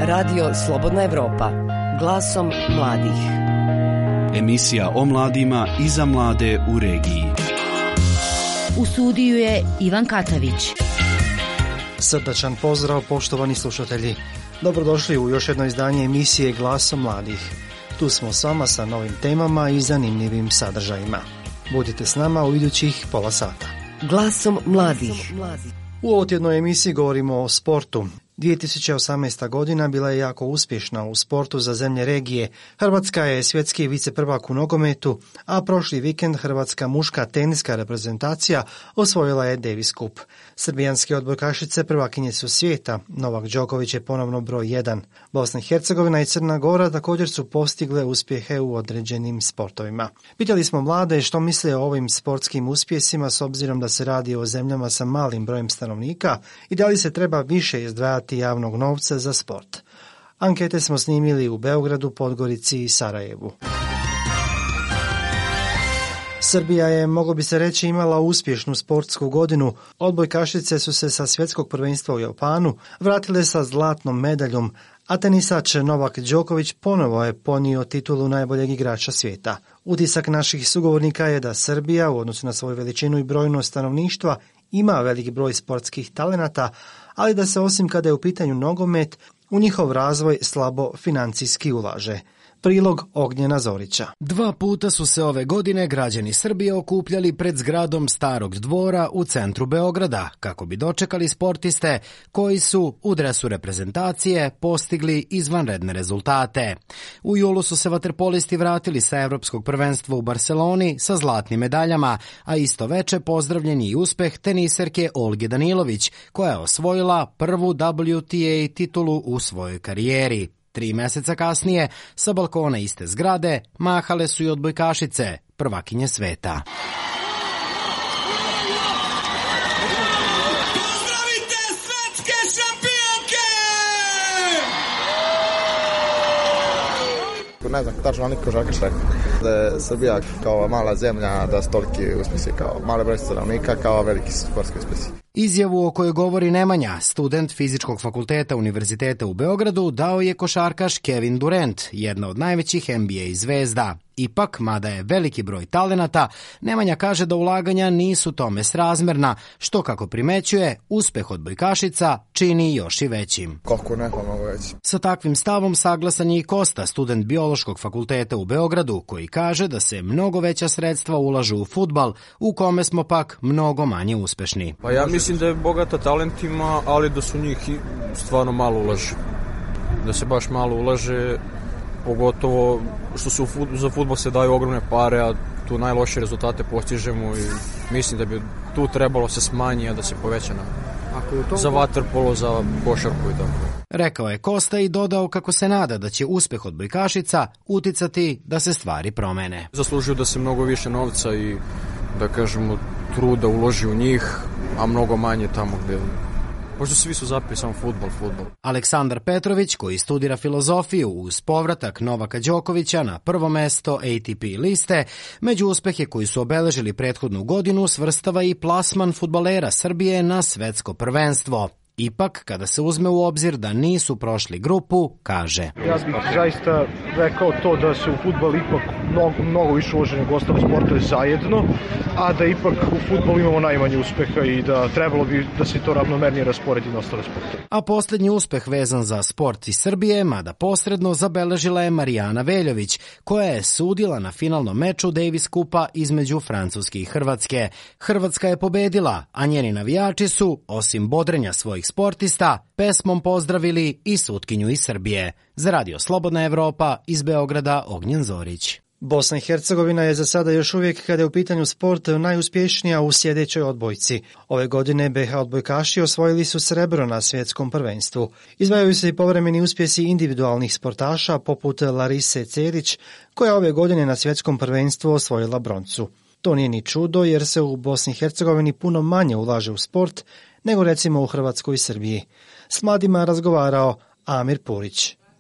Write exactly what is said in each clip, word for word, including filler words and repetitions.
Radio Slobodna Evropa, glasom mladih. Emisija o mladima i za mlade u regiji. U studiju je Ivan Katavić. Srdačan pozdrav, poštovani slušatelji. Dobrodošli u još jedno izdanje emisije Glasom mladih. Tu smo s vama sa novim temama i zanimljivim sadržajima. Budite s nama u idućih pola sata. Glasom mladih. U ovotjednoj emisiji govorimo o sportu. dvije tisuće osamnaesta. godina bila je jako uspješna u sportu za zemlje regije. Hrvatska je svjetski viceprvak u nogometu, a prošli vikend hrvatska muška teniska reprezentacija osvojila je Davis Cup. Srbijanske odbojkašice prvakinje su svijeta, Novak Đoković je ponovno broj jedan. Bosna i Hercegovina i Crna Gora također su postigle uspjehe u određenim sportovima. Pitali smo mlade što misle o ovim sportskim uspjesima s obzirom da se radi o zemljama sa malim brojem stanovnika i da li se treba više izdvajati javnog novca za sport. Ankete smo snimili u Beogradu, Podgorici i Sarajevu. Srbija je, moglo bi se reći, imala uspješnu sportsku godinu. Odbojkašice su se sa svjetskog prvenstva u Japanu vratile sa zlatnom medaljom, a tenisač Novak Đoković ponovo je ponio titulu najboljeg igrača svijeta. Utisak naših sugovornika je da Srbija, u odnosu na svoju veličinu i brojnost stanovništva, ima veliki broj sportskih talenata, ali da se osim kada je u pitanju nogomet, u njihov razvoj slabo financijski ulaže. Prilog Ognjena Zorića. Dva puta su se ove godine građani Srbije okupljali pred zgradom Starog dvora u centru Beograda kako bi dočekali sportiste koji su u dresu reprezentacije postigli izvanredne rezultate. U julu su se vaterpolisti vratili sa Evropskog prvenstva u Barseloni sa zlatnim medaljama, a isto veče pozdravljen je i uspeh teniserke Olge Danilović koja je osvojila prvu W T A titulu u svojoj karijeri. Tri mjeseca kasnije, sa balkona iste zgrade, mahale su i odbojkašice, prvakinje sveta. Pozdravite svetske šampionke! Ne znam tačno niko žakač rekao da je Srbija kao mala zemlja, da su toliki uspjesi kao male broj stanovnika, kao veliki sportski uspjesi. Izjavu o kojoj govori Nemanja, student Fizičkog fakulteta Univerziteta u Beogradu, dao je košarkaš Kevin Durant, jedna od najvećih N B A zvezda. Ipak, mada je veliki broj talenata, Nemanja kaže da ulaganja nisu tome srazmerna, što, kako primećuje, uspeh odbojkašica čini još i većim. Koliko ne, pa mogu reći. Sa takvim stavom saglasan je i Kosta, student Biološkog fakulteta u Beogradu, koji kaže da se mnogo veća sredstva ulažu u fudbal, u kome smo pak mnogo manje uspešni. Pa ja mislim da je bogata talentima, ali da su njih stvarno malo ulaže. Da se baš malo ulaže, pogotovo što se za fudbal se daju ogromne pare, a tu najlošije rezultate postižemo i mislim da bi tu trebalo se smanji, a da se poveća na za vaterpolo, za košarku i tako. Rekao je Kosta i dodao kako se nada da će uspeh odbojkašica uticati da se stvari promene. Zaslužuju da se mnogo više novca i, da kažemo, truda uloži u njih, a mnogo manje tamo gdje... Možda svi su zapili samo fudbal, fudbal. Aleksandar Petrović, koji studira filozofiju uz povratak Novaka Đokovića na prvo mesto A T P liste, među uspehe koji su obeležili prethodnu godinu svrstava i plasman fudbalera Srbije na svetsko prvenstvo. Ipak, kada se uzme u obzir da nisu prošli grupu, kaže: Ja bih zaista rekao to da se u fudbal ipak mnogo, mnogo više uloži nego ostale sportove zajedno, a da ipak u fudbalu imamo najmanje uspeha i da trebalo bi da se to ravnomernije rasporedi na ostale sportove. A posljednji uspeh vezan za sport iz Srbije, mada posredno, zabeležila je Marijana Veljović, koja je sudila na finalnom meču Davis Cupa između Francuske i Hrvatske. Hrvatska je pobedila, a njeni navijači su, osim bodrenja svojih sportista, pesmom pozdravili i sutkinju iz Srbije. Za Radio Slobodna Evropa, iz Beograda, Ognjen Zorić. Bosna i Hercegovina je za sada još uvijek, kada je u pitanju sport, najuspješnija u sljedećoj odbojci. Ove godine B H odbojkaši osvojili su srebro na svjetskom prvenstvu. Izdvajaju se i povremeni uspjesi individualnih sportaša poput Larise Cerić, koja ove godine na svjetskom prvenstvu osvojila broncu. To nije ni čudo jer se u Bosni i Hercegovini puno manje ulaže u sport nego recimo u Hrvatskoj i Srbiji. S mladima razgovarao Amir Purić.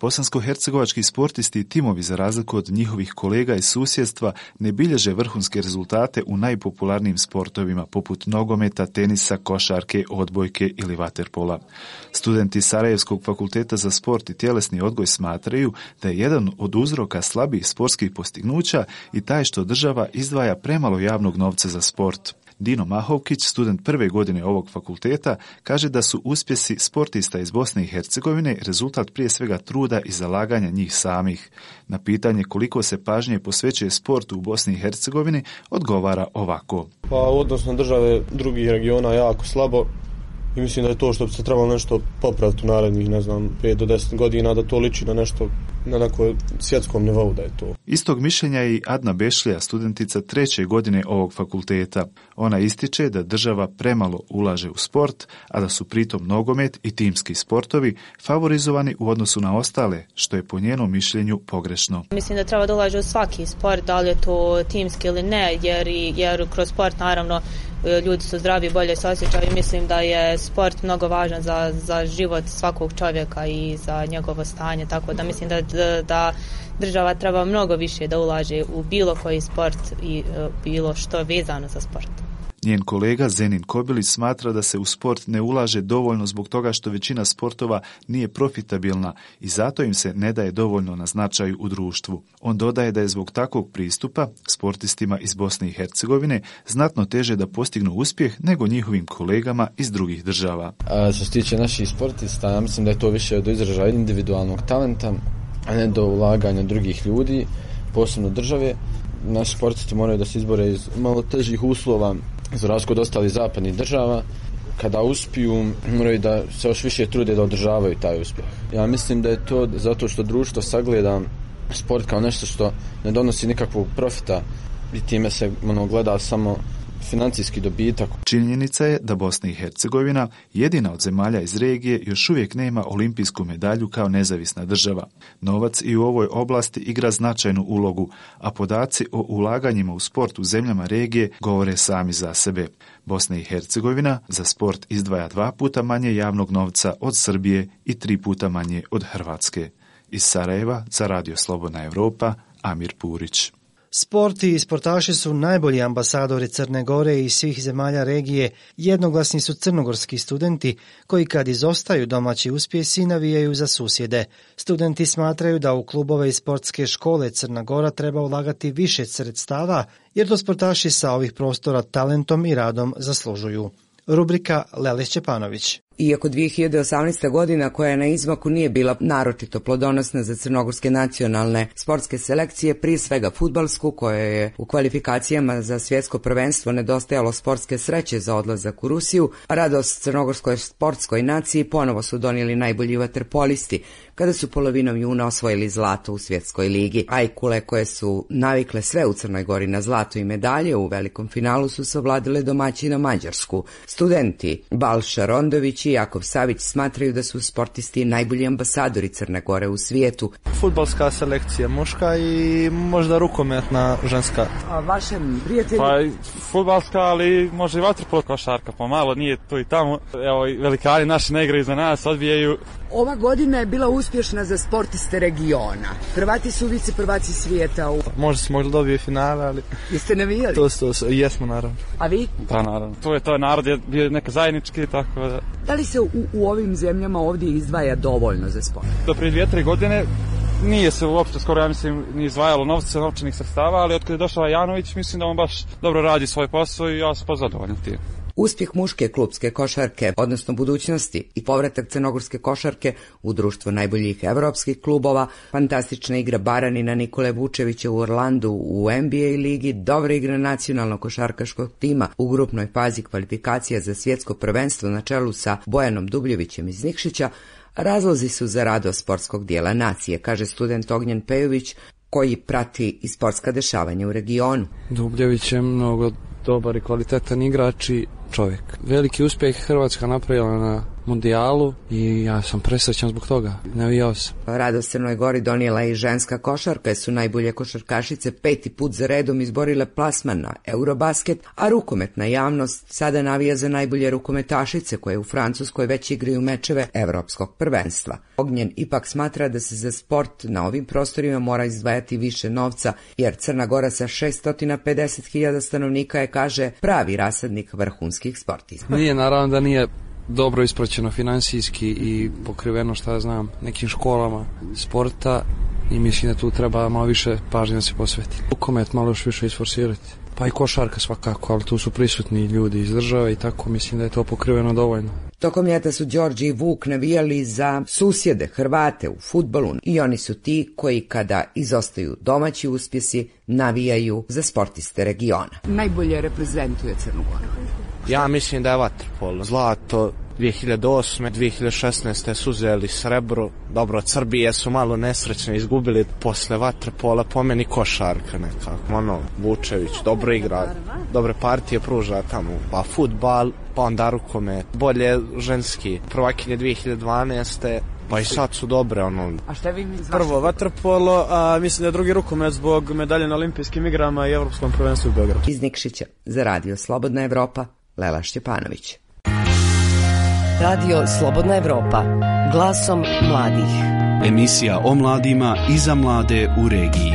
Bosansko-hercegovački sportisti i timovi, za razliku od njihovih kolega iz susjedstva, ne bilježe vrhunske rezultate u najpopularnijim sportovima poput nogometa, tenisa, košarke, odbojke ili vaterpola. Studenti Sarajevskog fakulteta za sport i tjelesni odgoj smatraju da je jedan od uzroka slabih sportskih postignuća i taj što država izdvaja premalo javnog novca za sport. Dino Mahovkić, student prve godine ovog fakulteta, kaže da su uspjesi sportista iz Bosne i Hercegovine rezultat prije svega truda i zalaganja njih samih. Na pitanje koliko se pažnje posvećuje sportu u Bosni i Hercegovini, odgovara ovako. Pa odnosno države drugih regiona jako slabo i mislim da je to što bi se trebalo nešto popraviti u narednih, ne znam, pet do deset godina, da to liči na nešto na nekoj svjetskom nivou da je to. Istog mišljenja je i Adna Bešlija, studentica treće godine ovog fakulteta. Ona ističe da država premalo ulaže u sport, a da su pritom nogomet i timski sportovi favorizovani u odnosu na ostale, što je po njenom mišljenju pogrešno. Mislim da treba da ulaže u svaki sport, da li je to timski ili ne, jer, jer kroz sport naravno ljudi su zdravi, bolje se osjećaju i mislim da je sport mnogo važan za, za život svakog čovjeka i za njegovo stanje, tako da mislim da, da, da država treba mnogo više da ulaže u bilo koji sport i bilo što vezano za sport. Njen kolega Zenin Kobilić smatra da se u sport ne ulaže dovoljno zbog toga što većina sportova nije profitabilna i zato im se ne daje dovoljno na značaju u društvu. On dodaje da je zbog takvog pristupa sportistima iz Bosne i Hercegovine znatno teže da postignu uspjeh nego njihovim kolegama iz drugih država. A što se tiče naših sportista, ja mislim da je to više do izražaja individualnog talenta, a ne do ulaganja drugih ljudi, posebno države. Naši sportisti moraju da se izbore iz malo težih uslova za razliku od ostalih zapadnih država. Kada uspiju, moraju da se još više trude da održavaju taj uspjeh. Ja mislim da je to zato što društvo sagleda sport kao nešto što ne donosi nikakvog profita i time se ono, gleda samo financijski dobitak. Činjenica je da Bosna i Hercegovina, jedina od zemalja iz regije, još uvijek nema olimpijsku medalju kao nezavisna država. Novac i u ovoj oblasti igra značajnu ulogu, a podaci o ulaganjima u sport u zemljama regije govore sami za sebe. Bosna i Hercegovina za sport izdvaja dva puta manje javnog novca od Srbije i tri puta manje od Hrvatske. Iz Sarajeva za Radio Slobodna Evropa, Amir Purić. Sport i sportaši su najbolji ambasadori Crne Gore i svih zemalja regije. Jednoglasni su crnogorski studenti koji kad izostaju domaći uspjesi navijaju za susjede. Studenti smatraju da u klubove i sportske škole Crna Gora treba ulagati više sredstava jer to sportaši sa ovih prostora talentom i radom zaslužuju. Rubrika Lele Šćepanović. Iako dvije hiljade osamnaesta godina koja je na izmaku nije bila naročito plodonosna za crnogorske nacionalne sportske selekcije, prije svega fudbalsku, koja je u kvalifikacijama za svjetsko prvenstvo nedostajalo sportske sreće za odlazak u Rusiju, radost crnogorskoj sportskoj naciji ponovo su donijeli najbolji vaterpolisti, kada su polovinom juna osvojili zlato u svjetskoj ligi. Ajkule, koje su navikle sve u Crnoj Gori na zlato i medalje, u velikom finalu su savladile domaćina Mađarsku. Studenti Balša Rondović i Jakov Savić smatraju da su sportisti najbolji ambasadori Crne Gore u svijetu. Fudbalska selekcija muška i možda rukometna ženska. A vašem prijatelju? Pa fudbalska, ali može i vaterpolo, košarka, pomalo nije tu i tamo. Evo, velikani naši ne igraju za nas, odbijaju. Ova godina je bila uspješna za sportiste regiona. Prvati su vice prvaci svijeta. U... Možda se mogli dobije finale, ali... Jeste navijali? To, to, to, jesmo naravno. A vi? Pa naravno. To je to, narod je bio neka zajednički, tako da... Da li se u, u ovim zemljama ovdje izdvaja dovoljno za sport? Do prije dvije, tri godine nije se uopšte skoro, ja mislim, ni izdvajalo novce, novčanih sredstava, ali od kada je došao Janović, mislim da on baš dobro radi svoj posao i ja sam pozadovoljan tim. Uspjeh muške klupske košarke, odnosno budućnosti i povratak crnogorske košarke u društvo najboljih evropskih klubova, fantastična igra Baranina Nikole Vučevića u Orlandu u N B A ligi, dobra igra nacionalnog košarkaškog tima u grupnoj fazi kvalifikacija za svjetsko prvenstvo na čelu sa Bojanom Dubljevićem iz Nikšića, razlozi su za radost sportskog dijela nacije, kaže student Ognjen Pejović, koji prati i sportska dešavanja u regionu. Dubljević je mnogo dobar i kvalitetan igrač i čovjek. Veliki uspjeh Hrvatska napravila na mundijalu i ja sam presrećan zbog toga. Navijao sam. Radost Crnoj Gori donijela i ženska košarka, su najbolje košarkašice peti put za redom izborile plasman na Eurobasket, a rukometna javnost sada navija za najbolje rukometašice koje u Francuskoj već igraju mečeve evropskog prvenstva. Ognjen ipak smatra da se za sport na ovim prostorima mora izdvajati više novca, jer Crna Gora sa šesto pedeset hiljada stanovnika je, kaže, pravi rasadnik vrhunskih sportista. Nije, naravno da nije dobro ispraćeno finansijski i pokriveno, šta ja znam, nekim školama sporta i mislim da tu treba malo više pažnje da se posveti. Rukomet malo još više isforsirati. Pa i košarka svakako, ali tu su prisutni ljudi iz države i tako mislim da je to pokriveno dovoljno. Tokom ljeta su Đorđe i Vuk navijali za susjede Hrvate u fudbalu i oni su ti koji kada izostaju domaći uspjesi navijaju za sportiste regiona. Najbolje reprezentuje Crnu Goru. Ja mislim da je vaterpolo. Zlato dvije hiljade osme. dvije hiljade šesnaeste su uzeli srebro. Dobro, od Srbije su malo nesrećno izgubili posle vaterpola, po meni košarka nekako. Ono, Vučević dobro igra, dobre partije pruža tamo. Pa fudbal, pa onda rukomet. Bolje ženski. Prvakinje dvije hiljade dvanaeste. Pa i sad su dobre, ono. A šta vi mi Prvo vaterpolo, a mislim da je drugi rukomet zbog medalje na olimpijskim igrama i evropskom prvenstvu u Beogradu. Iz Nikšića za Radio Slobodna Evropa, Lela Šćepanović. Radio Slobodna Evropa, glasom mladih. Emisija o mladima i za mlade u regiji.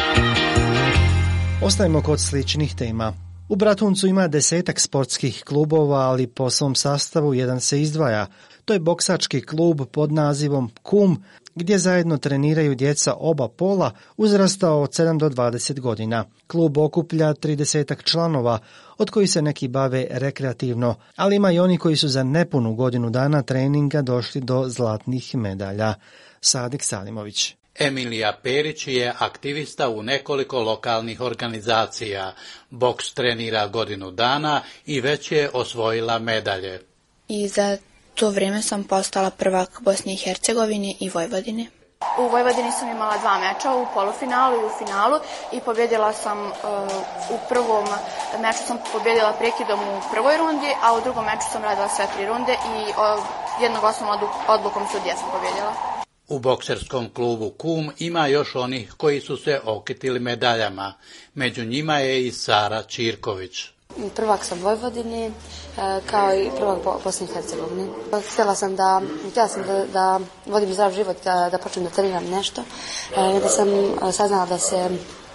Ostajemo kod sličnih tema. U Bratuncu ima desetak sportskih klubova, ali po svom sastavu jedan se izdvaja. To je boksački klub pod nazivom KUM, gdje zajedno treniraju djeca oba pola uzrasta od sedam do dvadeset godina. Klub okuplja tridesetak članova, od kojih se neki bave rekreativno, ali ima i oni koji su za nepunu godinu dana treninga došli do zlatnih medalja. Sadik Salimović. Emilija Perić je aktivista u nekoliko lokalnih organizacija. Boks trenira godinu dana i već je osvojila medalje. I za to vrijeme sam postala prvak Bosne i Hercegovine i Vojvodine. U Vojvodini sam imala dva meča, u polufinalu i u finalu, i pobjedila sam uh, u prvom meču sam pobjedila prekidom u prvoj rundi, a u drugom meču sam radila sve tri runde i uh, jednoglasnom odlukom sudija sam pobjedila. U bokserskom klubu KUM ima još onih koji su se okitili medaljama. Među njima je i Sara Čirković. Prvak sam Vojvodine, kao i prvak Bosne i Hercegovine. Htjela sam da, htjela sam da, da vodim zdrav život, da, da počnem da treniram nešto. Da sam saznala da se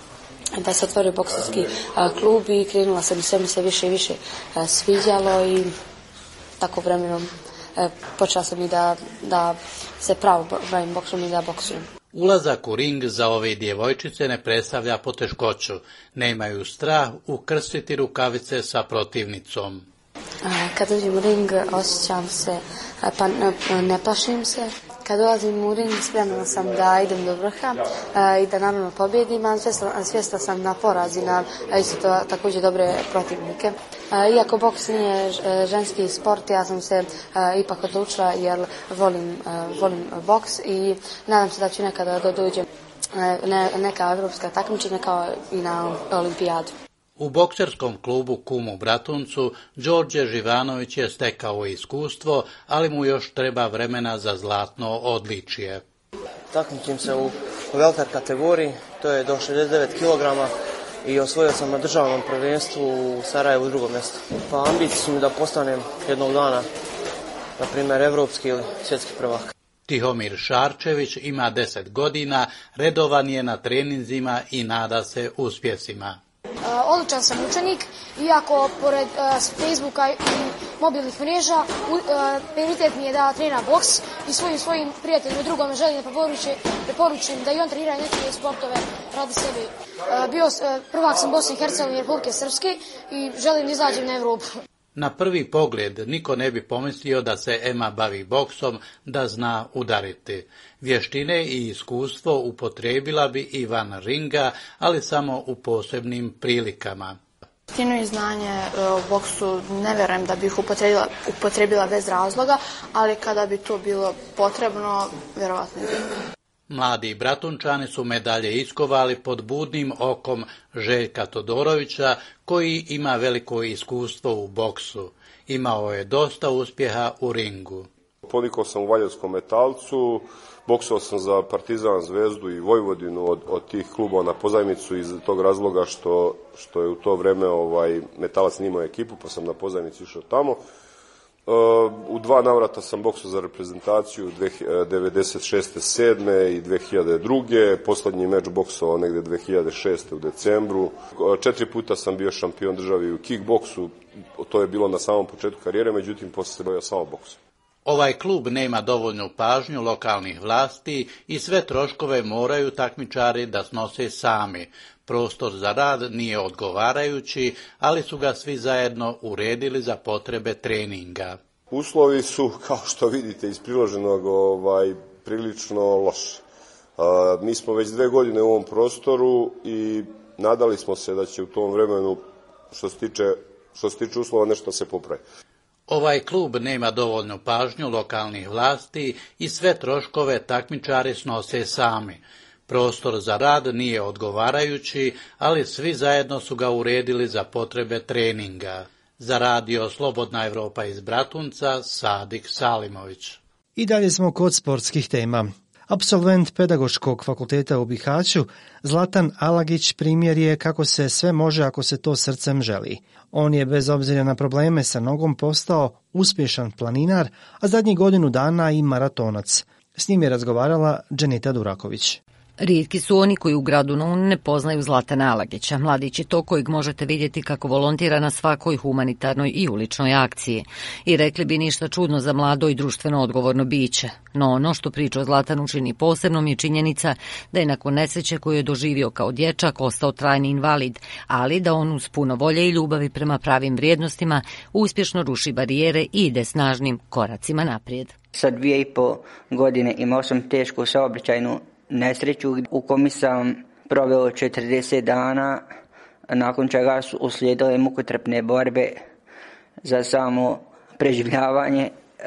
da se otvorio bokserski klub i krenula sam i sve mi se više i više sviđalo i tako vremenom počela sam i da, da se pravo bavim boksom i da boksujem. Ulazak u ring za ove djevojčice ne predstavlja poteškoću. Nemaju strah ukrstiti rukavice sa protivnicom. Kad uđem u ring osjećam se, pa ne plašim se. Kad ulazim u ring spremna sam da idem do vrha i da naravno pobjedim, a svjesna sam na porazi, na isto to, također dobre protivnike. Iako boks nije ženski sport, ja sam se ipak odlučila jer volim, volim boks i nadam se da ću nekada da dođem neka evropska takmičenja kao i na olimpijadu. U bokserskom klubu KUM u Bratuncu Đorđe Živanović je stekao iskustvo, ali mu još treba vremena za zlatno odličje. Takmičim se u welter kategoriji, to je do šezdeset devet kilograma i osvojio sam na državnom prvenstvu u Sarajevu drugo mjesto. Pa ambicije su mi da postanem jednog dana, na primjer, evropski ili svjetski prvak. Tihomir Šarčević ima deset godina, redovan je na treninzima i nada se uspjesima. Odličan sam učenik, iako pored uh, Facebooka i mobilnih mreža uh, prioritet mi je da treniram boks i svojim svojim prijateljima drugome želim da preporučim, preporučim da i on trenira neke sportove radi sebi. Uh, bio uh, prvak sam Bosne i Hercegovine i Republike Srpske i želim da izađem na Evropu. Na prvi pogled niko ne bi pomislio da se Ema bavi boksom, da zna udariti. Vještine i iskustvo upotrijebila bi i van ringa, ali samo u posebnim prilikama. Vještinu i znanje o boksu ne vjerujem da bih upotrijebila, upotrijebila bez razloga, ali kada bi to bilo potrebno, vjerovatno bi. Mladi Bratunčani su medalje iskovali pod budnim okom Željka Todorovića, koji ima veliko iskustvo u boksu. Imao je dosta uspjeha u ringu. Ponikao sam u Valjevskom Metalcu, boksao sam za Partizan, Zvezdu i Vojvodinu od, od tih klubova na pozajmicu iz tog razloga što, što je u to vreme ovaj, Metalac nije imao ekipu, pa sam na pozajmicu išao tamo. U dva navrata sam boksao za reprezentaciju devedeset šeste sedme i dve hiljade druge. Poslednji meč boksao negde dve hiljade šeste u decembru. Četiri puta sam bio šampion države u kickboksu, to je bilo na samom početku karijere, međutim posle se bavio samo boksom. Ovaj klub nema dovoljnu pažnju lokalnih vlasti i sve troškove moraju takmičari da snose sami. Prostor za rad nije odgovarajući, ali su ga svi zajedno uredili za potrebe treninga. Uslovi su, kao što vidite iz priloženog, ovaj, prilično loši. A, mi smo već dve godine u ovom prostoru i nadali smo se da će u tom vremenu, što se tiče, što se tiče uslova, nešto se popravi. Ovaj klub nema dovoljnu pažnju lokalnih vlasti i sve troškove takmičari snose sami. Prostor za rad nije odgovarajući, ali svi zajedno su ga uredili za potrebe treninga. Za radio Slobodna Evropa iz Bratunca, Sadik Salimović. I dalje smo kod sportskih tema. Apsolvent Pedagoškog fakulteta u Bihaću, Zlatan Alagić primjer je kako se sve može ako se to srcem želi. On je bez obzira na probleme sa nogom postao uspješan planinar, a zadnjih godinu dana i maratonac. S njim je razgovarala Dženita Duraković. Rijetki su oni koji u gradu Nun ne poznaju Zlatana Alagića. Mladić je to kojeg možete vidjeti kako volontira na svakoj humanitarnoj i uličnoj akciji. I rekli bi ništa čudno za mlado i društveno odgovorno biće. No ono što priču o Zlatanu čini posebnom je činjenica da je nakon nesreće koju je doživio kao dječak ostao trajni invalid, ali da on uz puno volje i ljubavi prema pravim vrijednostima uspješno ruši barijere i ide snažnim koracima naprijed. Sa dvije i po godine imao sam tešku saobraćajnu nesreću u kojoj sam proveo četrdeset dana, nakon čega su uslijedile mukotrpne borbe za samo preživljavanje,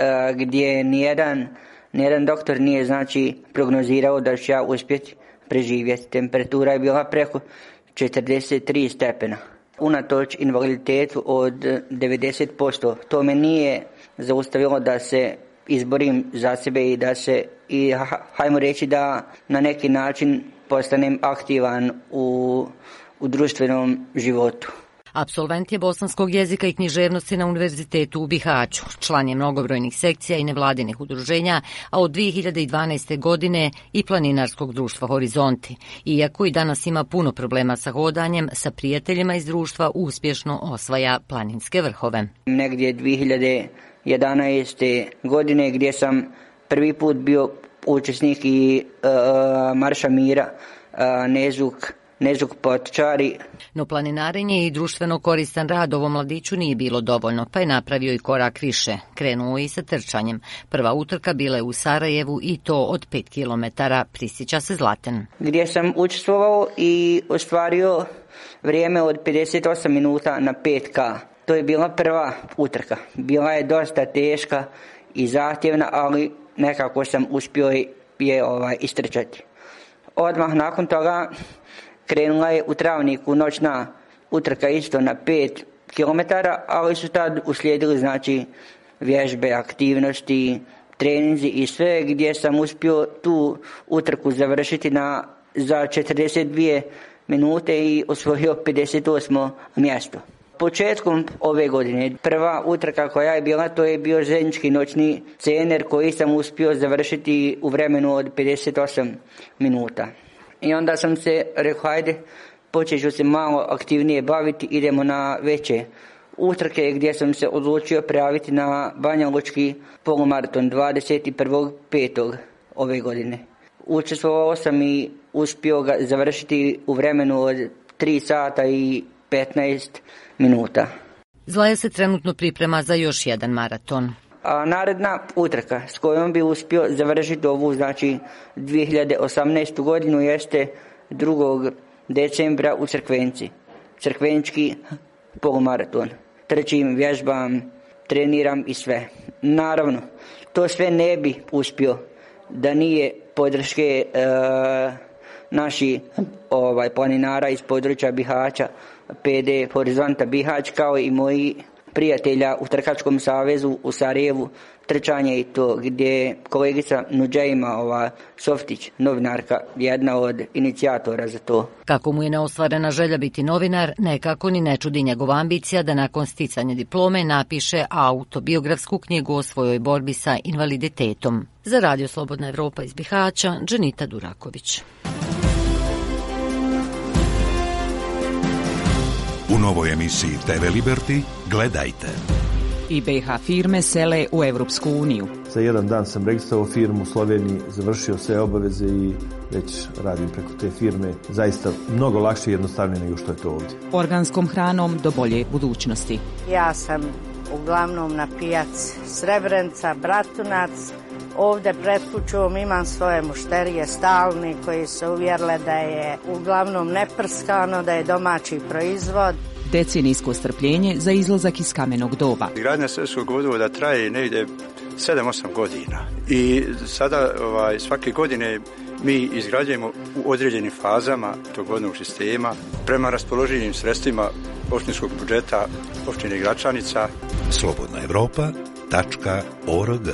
gdje nijedan, nijedan doktor nije znači prognozirao da ću ja uspjeti preživjeti. Temperatura je bila preko četrdeset tri stepena. Unatoč invaliditetu od devedeset posto, to me nije zaustavilo da se izborim za sebe i da se, i hajmo reći da na neki način postanem aktivan u, u društvenom životu. Apsolvent je bosanskog jezika i književnosti na Univerzitetu u Bihaću. Član je mnogobrojnih sekcija i nevladinih udruženja, a od dvije hiljade dvanaeste. godine i planinarskog društva Horizonti. Iako i danas ima puno problema sa hodanjem, sa prijateljima iz društva uspješno osvaja planinske vrhove. Negdje dvije hiljade jedanaeste. godine gdje sam prvi put bio učesnik i uh, Marša mira, uh, Nezuk, Nezuk Potčari. No planinarenje i društveno koristan rad ovom mladiću nije bilo dovoljno, pa je napravio i korak više. Krenuo i sa trčanjem. Prva utrka bila je u Sarajevu i to od pet kilometara, prisjeća se Zlatan. Gdje sam učestvovao i ostvario vrijeme od pedeset osam minuta na pet ka. To je bila prva utrka. Bila je dosta teška i zahtjevna, ali nekako sam uspio je ovaj, istrčati. Odmah nakon toga krenula je u Travniku noćna utrka isto na pet kilometara, ali su tad uslijedili znači vježbe, aktivnosti, treninzi i sve, gdje sam uspio tu utrku završiti na, za četrdeset dvije minute i osvojio pedeset osmo mjesto. Početkom ove godine prva utrka koja je bila, to je bio željeznički noćni cener koji sam uspio završiti u vremenu od pedeset osam minuta. I onda sam se rekao, hajde, počet ću se malo aktivnije baviti, idemo na veće utrke, gdje sam se odlučio prijaviti na Banjalučki polumaraton dvadeset prvog petog ove godine. Učestvovao sam i uspio ga završiti u vremenu od tri sata i petnaest minuta. Zlaja se trenutno priprema za još jedan maraton. A naredna utrka s kojom bi uspio završiti ovu, znači dvije hiljade osamnaestu. godinu jeste drugog decembra u Crkvenci. Crkvenčki polumaraton. Trčim, vježbam, treniram i sve. Naravno, to sve ne bi uspio da nije podrške e, naši ovaj, planinara iz područja Bihaća, P D Horizonta Bihać, kao i moji prijatelja u Trkačkom savezu u Sarajevu, trčanje i to, gdje kolegica Nuđejma ova, Softić, novinarka, jedna od inicijatora za to. Kako mu je neostvarena želja biti novinar, nekako ni ne čudi njegova ambicija da nakon sticanja diplome napiše autobiografsku knjigu o svojoj borbi sa invaliditetom. Za Radio Slobodna Evropa iz Bihaća, Dženita Duraković. U novoj emisiji T V Liberty gledajte. I B H firme sele u Evropsku uniju. Za jedan dan sam registrovao firmu u Sloveniji, završio sve obaveze i već radim preko te firme. Zaista mnogo lakše i jednostavnije nego što je to ovdje. Organskom hranom do bolje budućnosti. Ja sam uglavnom na pijaci Srebrenica, Bratunac. Ovdje pred kućom imam svoje mušterije stalni koji se uvjerile da je uglavnom neprskano, da je domaći proizvod. Decenijsko strpljenje za izlazak iz kamenog doba. Gradnja Srpskog vodovoda traje negdje sedam osam godina i sada ovaj, svake godine mi izgrađujemo u određenim fazama tog vodnog sistema prema raspoloživim sredstvima opštinskog budžeta opštine Gračanica. Slobodna Evropa tačka org.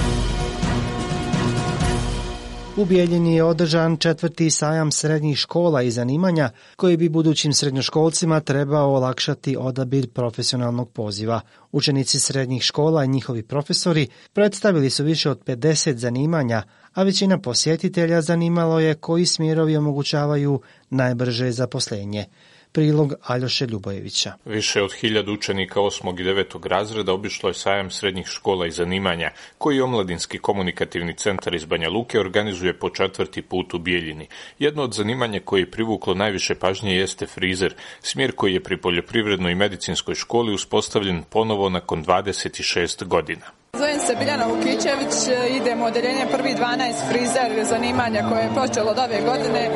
U Bijeljini je održan četvrti sajam srednjih škola i zanimanja koji bi budućim srednjoškolcima trebao olakšati odabir profesionalnog poziva. Učenici srednjih škola i njihovi profesori predstavili su više od pedeset zanimanja, a većina posjetitelja zanimalo je koji smjerovi omogućavaju najbrže zaposlenje. Prilog Aljoše Ljubojevića. Više od hiljadu učenika osmog i devetog razreda obišlo je sajam srednjih škola i zanimanja, koji Omladinski komunikativni centar iz Banja Luke organizuje po četvrti put u Bijeljini. Jedno od zanimanja koje je privuklo najviše pažnje jeste frizer, smjer koji je pri poljoprivrednoj i medicinskoj školi uspostavljen ponovo nakon dvadeset šest godina. Zovem se Biljana Vukićević, idem u odeljenje prvi dvanaest frizer zanimanja koje je počelo od ove godine. E,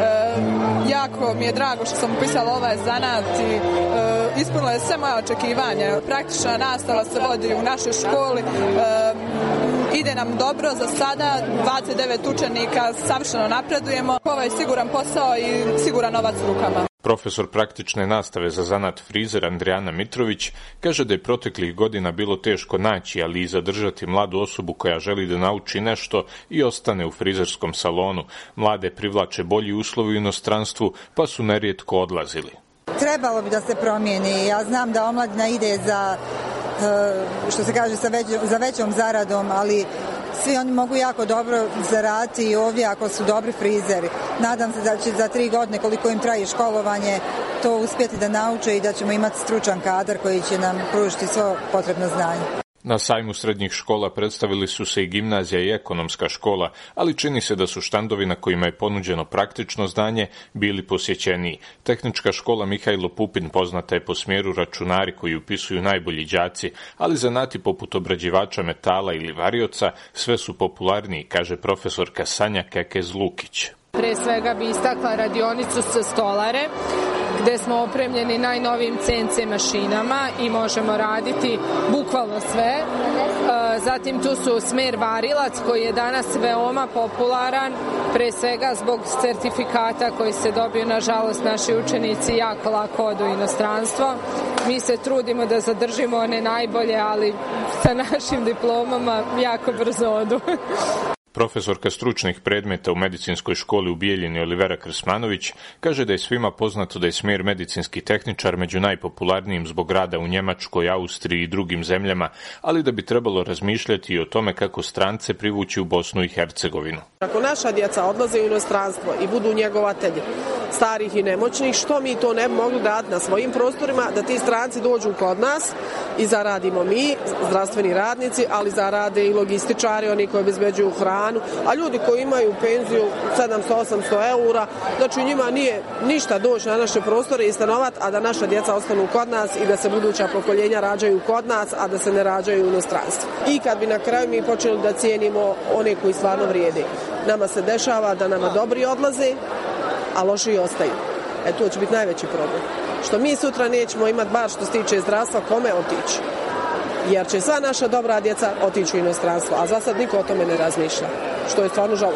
jako mi je drago što sam upisala ovaj zanat i e, ispunila je sve moje očekivanja. Praktična nastava se vodi u našoj školi. E, ide nam dobro za sada, dvadeset devet učenika, savršeno napredujemo. Ovo je siguran posao i siguran novac u rukama. Profesor praktične nastave za zanat frizer Andrijana Mitrović kaže da je proteklih godina bilo teško naći, ali i zadržati mladu osobu koja želi da nauči nešto i ostane u frizerskom salonu. Mlade privlače bolji uslovi u inostranstvu, pa su nerijetko odlazili. Trebalo bi da se promijeni. Ja znam da omladina ide za, što se kaže, za većom zaradom, ali svi oni mogu jako dobro zaraditi i ovdje ako su dobri frizeri. Nadam se da će za tri godine, koliko im traje školovanje, to uspjeti da nauče i da ćemo imati stručan kadar koji će nam pružiti svo potrebno znanje. Na sajmu srednjih škola predstavili su se i gimnazija i ekonomska škola, ali čini se da su štandovi na kojima je ponuđeno praktično znanje bili posjećeniji. Tehnička škola Mihajlo Pupin poznata je po smjeru računari koji upisuju najbolji đaci, ali zanati poput obrađivača metala ili varioca sve su popularniji, kaže profesorka Sanja Kekez-Lukić. Pre svega bi istakla radionicu sa stolare, gde smo opremljeni najnovijim C N C mašinama i možemo raditi bukvalno sve. Zatim tu su smer varilac koji je danas veoma popularan, pre svega zbog certifikata koji se dobiju, nažalost, naši učenici jako lako odu u inostranstvo. Mi se trudimo da zadržimo one najbolje, ali sa našim diplomama jako brzo odu. Profesorka stručnih predmeta u medicinskoj školi u Bijeljini Olivera Krsmanović kaže da je svima poznato da je smjer medicinski tehničar među najpopularnijim zbog rada u Njemačkoj, Austriji i drugim zemljama, ali da bi trebalo razmišljati i o tome kako strance privući u Bosnu i Hercegovinu. Ako naša djeca odlaze u inostranstvo i budu njegovatelji starih i nemoćnih, što mi to ne bi mogli raditi na svojim prostorima, da ti stranci dođu kod nas i zaradimo mi, zdravstveni radnici, ali zarade i logističari, oni koji obezbeđuju hranu, a ljudi koji imaju penziju sedamsto osamsto eura, znači njima nije ništa doći na naše prostore i stanovat, a da naša djeca ostanu kod nas i da se buduća pokoljenja rađaju kod nas, a da se ne rađaju u inostranstvu. I kad bi na kraju mi počeli da cijenimo one koji stvarno vrijede. Nama se dešava da nama dobri odlaze, a loši ostaju. E, to će biti najveći problem. Što mi sutra nećemo imati, bar što se tiče zdravstva, kome otići. Jer će sva naša dobra djeca otići u inostranstvo, a za sad niko o tome ne razmišlja, što je stvarno žalostno.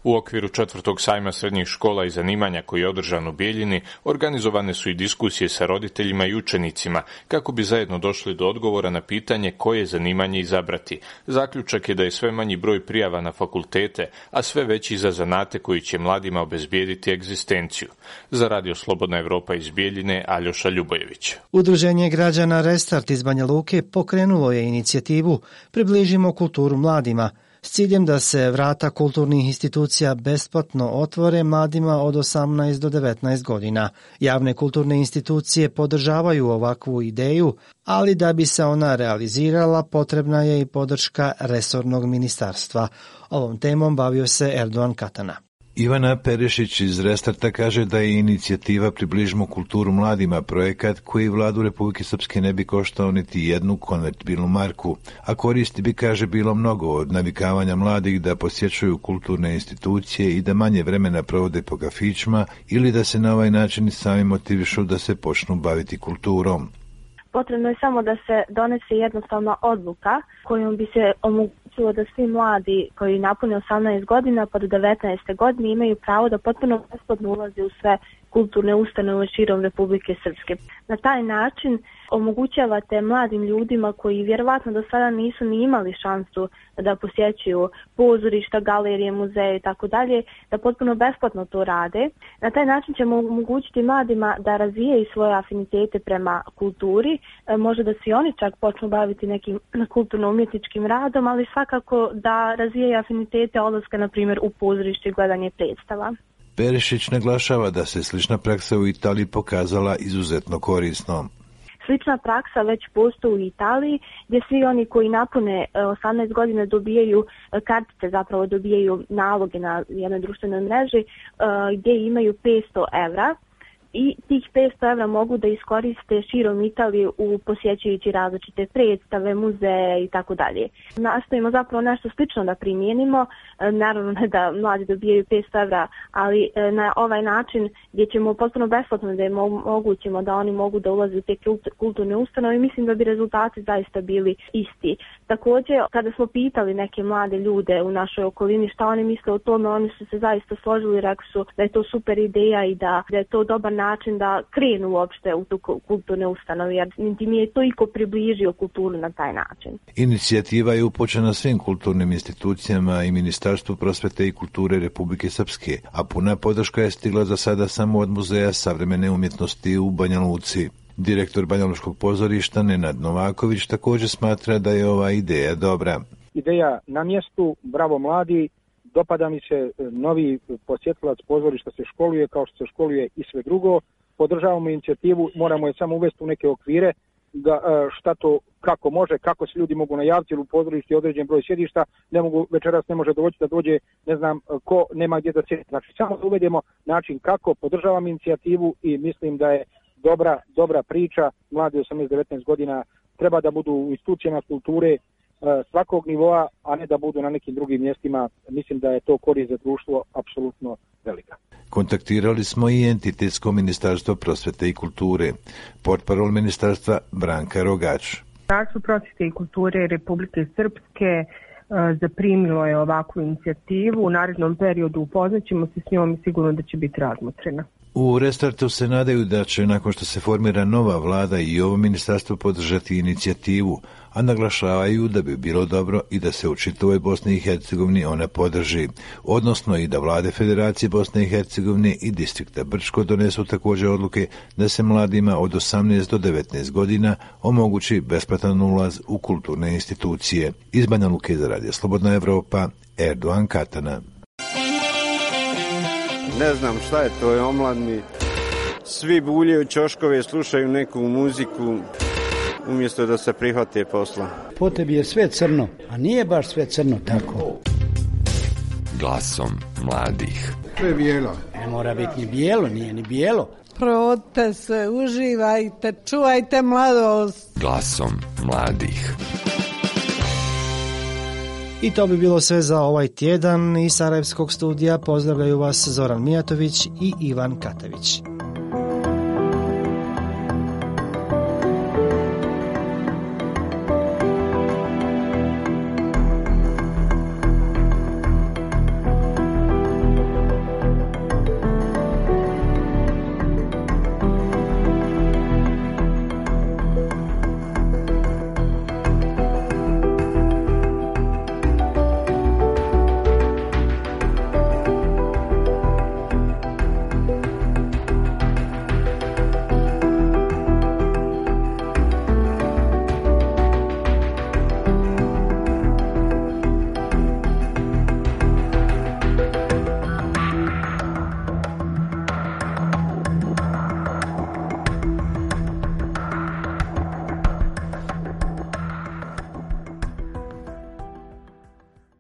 U okviru četvrtog sajma srednjih škola i zanimanja koji je održan u Bijeljini, organizovane su i diskusije sa roditeljima i učenicima kako bi zajedno došli do odgovora na pitanje koje zanimanje izabrati. Zaključak je da je sve manji broj prijava na fakultete, a sve veći za zanate koji će mladima obezbijediti egzistenciju. Za Radio Slobodna Evropa iz Bijeljine, Aljoša Ljubojević. Udruženje građana Restart iz Banja Luke pokrenulo je inicijativu Približimo kulturu mladima, s ciljem da se vrata kulturnih institucija besplatno otvore mladima od osamnaest do devetnaest godina. Javne kulturne institucije podržavaju ovakvu ideju, ali da bi se ona realizirala potrebna je i podrška resornog ministarstva. Ovom temom bavio se Erdogan Katana. Ivana Perišić iz Restarta kaže da je inicijativa Približimo kulturu mladima projekat koji vladu Republike Srpske ne bi koštao niti jednu konvertibilnu marku, a koristi bi, kaže, bilo mnogo od navikavanja mladih da posjećuju kulturne institucije i da manje vremena provode po kafićima ili da se na ovaj način sami motivišu da se počnu baviti kulturom. Potrebno je samo da se donese jednostavna odluka kojom bi se omogućilo da svi mladi koji napune osamnaest godina pa do devetnaeste godine imaju pravo da potpuno besplatno ulaze u sve kulturne ustanove širom Republike Srpske. Na taj način omogućavate mladim ljudima koji vjerovatno do sada nisu ni imali šansu da posjećuju pozorišta, galerije, muzeje i tako dalje, da potpuno besplatno to rade. Na taj način ćemo omogućiti mladima da razvijaju svoje afinitete prema kulturi, može da se i oni čak počnu baviti nekim kulturno-umjetničkim radom, ali svakako da razvijaju afinitete odlaska, na primjer, u pozorište i gledanje predstava. Perišić naglašava da se slična praksa u Italiji pokazala izuzetno korisnom. Slična praksa već postoji u Italiji, gdje svi oni koji napune osamnaest godina dobijaju kartice, zapravo dobijaju naloge na jednoj društvenoj mreži gdje imaju petsto evra. I tih petsto evra mogu da iskoriste širom Italije u posjećujući različite predstave, muzeje i tako dalje. Nastojimo zapravo nešto slično da primijenimo, naravno ne da mladi dobijaju petsto evra, ali na ovaj način gdje ćemo potpuno besplatno da im omogućimo da oni mogu da ulaze u te kulturne ustanove i mislim da bi rezultati zaista bili isti. Također, kada smo pitali neke mlade ljude u našoj okolini šta oni misle o tome, oni su se zaista složili i rekli su da je to super ideja i da, da je to dobar način da krenu uopšte u tu kulturne ustanove, jer niti mi je to iko približio kulturu na taj način. Inicijativa je upućena svim kulturnim institucijama i Ministarstvu prosvete i kulture Republike Srpske, a puna podrška je stigla za sada samo od Muzeja savremene umjetnosti u Banja Luci. Direktor Banjalučkog pozorišta Nenad Novaković također smatra da je ova ideja dobra. Ideja na mjestu, bravo mladi, dopada mi se, novi posjetilac pozorišta se školuje kao što se školuje i sve drugo. Podržavamo inicijativu, moramo je samo uvesti u neke okvire, da šta to, kako može, kako se ljudi mogu najaviti, jer u pozorištu je određen broj sjedišta, ne mogu, večeras ne može doći da dođe, ne znam ko, nema gdje da sjedi. Znači samo da uvedemo način kako, podržavam inicijativu i mislim da je dobra, dobra priča. Mladi osamnaest do devetnaest godina treba da budu u institucijama kulture svakog nivoa, a ne da budu na nekim drugim mjestima. Mislim da je to korist za društvo apsolutno velika. Kontaktirali smo i Entitetsko ministarstvo prosvete i kulture. Portparol ministarstva Branka Rogač. Ministarstvo prosvete i kulture Republike Srpske zaprimilo je ovakvu inicijativu. U narednom periodu upoznaćemo se s njom i sigurno da će biti razmotrena. U Restartu se nadaju da će, nakon što se formira nova vlada, i ovo ministarstvo podržati inicijativu, a naglašavaju da bi bilo dobro i da se u čitavoj Bosni i Hercegovini ona podrži, odnosno i da vlade Federacije Bosne i Hercegovine i distrikta Brčko donesu također odluke da se mladima od osamnaest do devetnaest godina omogući besplatan ulaz u kulturne institucije. Iz Banja Luke za Radio Slobodna Evropa, Erdogan Katana. Ne znam šta je to, je omladni. Svi buljaju ćoškove, slušaju neku muziku, umjesto da se prihvate posla. Po tebi je sve crno, a nije baš sve crno tako. Glasom mladih. To je bijelo. Ne mora biti ni bijelo, nije ni bijelo. Provodite se, uživajte, čuvajte mladost. Glasom mladih. I to bi bilo sve za ovaj tjedan. Iz Sarajevskog studija pozdravljaju vas Zoran Mijatović i Ivan Katavić.